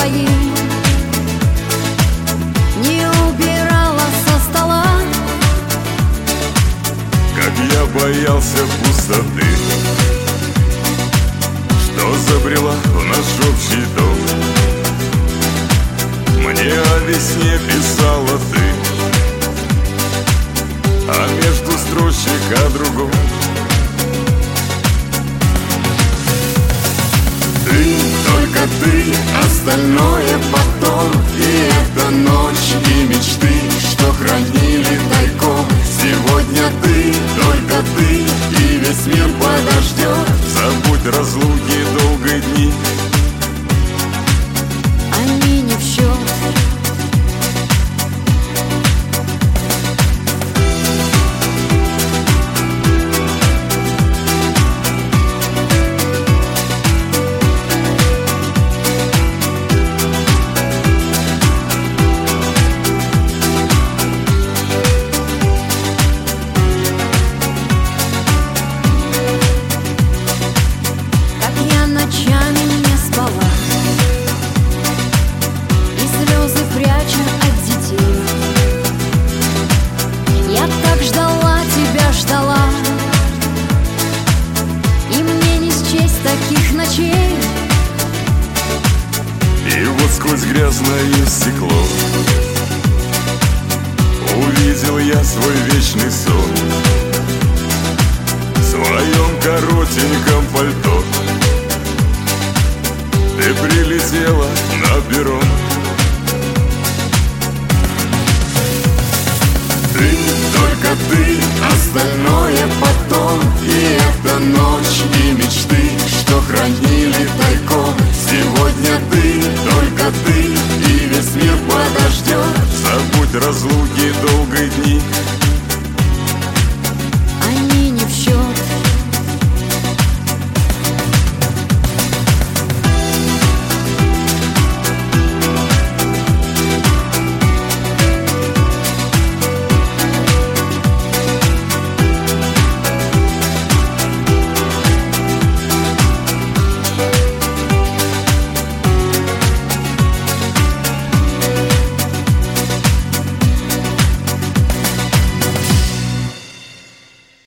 твоим, не убирала со стола. Как я боялся пустоты, что забрела в наш общий дом. Мне о весне писала ты, а между строчек о другом. Ты, только ты, остальное потом. И эта ночь, и мечты, что хранили тайком. Сегодня ты, только ты, и весь мир подождет. Забудь разлуки, долгие дни, Они не в счет. Ночами не спала, и слезы пряча от детей. Я так ждала тебя, ждала, и мне не счесть таких ночей. и вот сквозь грязное стекло увидел я свой вечный сон в своем коротеньком пальто. Ты прилетела на перрон. Ты, только ты, остальное потом. И эта ночь, и мечты, что хранили тайком. Сегодня ты, только ты, и весь мир подождет. Забудь разлуки,